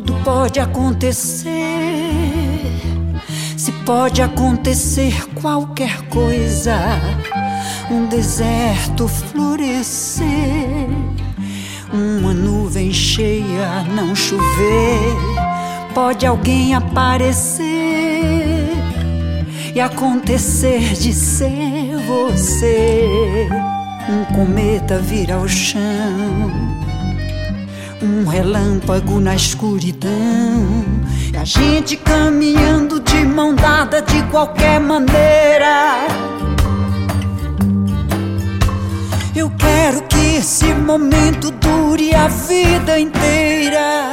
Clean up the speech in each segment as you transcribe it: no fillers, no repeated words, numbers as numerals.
tudo pode acontecer, se pode acontecer qualquer coisa, um deserto florescer, uma nuvem cheia não chover, pode alguém aparecer e acontecer de ser você, um cometa vir ao chão, um relâmpago na escuridão, e a gente caminhando de mão dada de qualquer maneira. Eu quero que esse momento dure a vida inteira,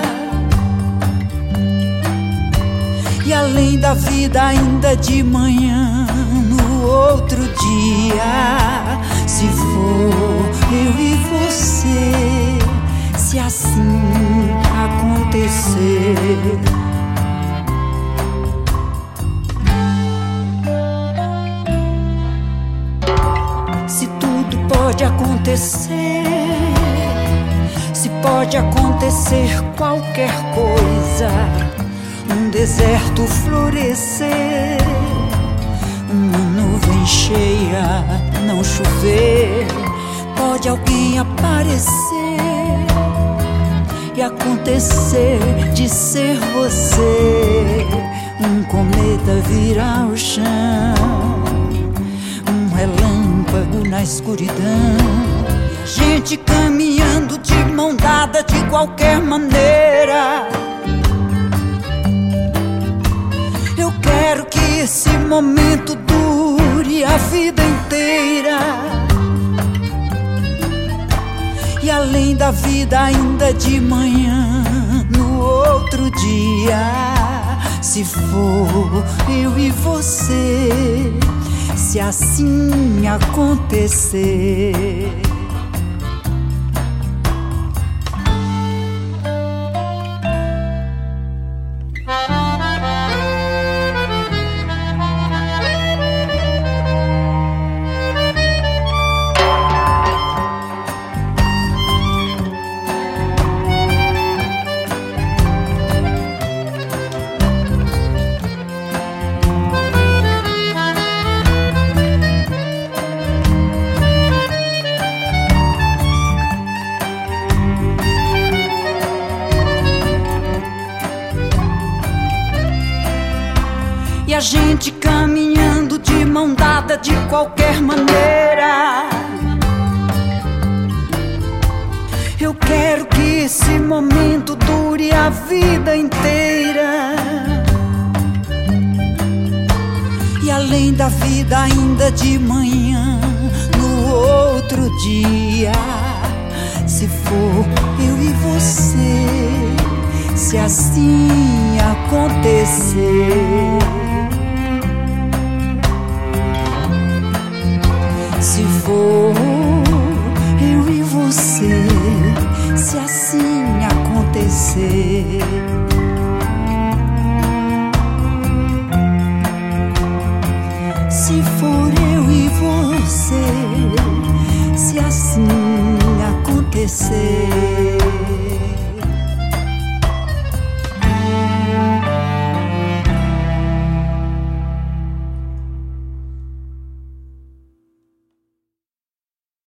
e além da vida ainda de manhã, no outro dia, se for eu e você, se assim acontecer. Se tudo pode acontecer, se pode acontecer qualquer coisa, um deserto florescer, uma nuvem cheia não chover, pode alguém aparecer e acontecer de ser você, um cometa vir ao chão, um relâmpago na escuridão, e a gente caminhando de mão dada de qualquer maneira. Eu quero que esse momento dure a vida inteira, e além da vida ainda de manhã, no outro dia, se for eu e você, se assim acontecer. E a gente caminhando de mão dada de qualquer maneira. Eu quero que esse momento dure a vida inteira, e além da vida ainda de manhã, no outro dia, se for eu e você, se assim acontecer. Se for eu e você, se assim acontecer. Se for eu e você, se assim acontecer.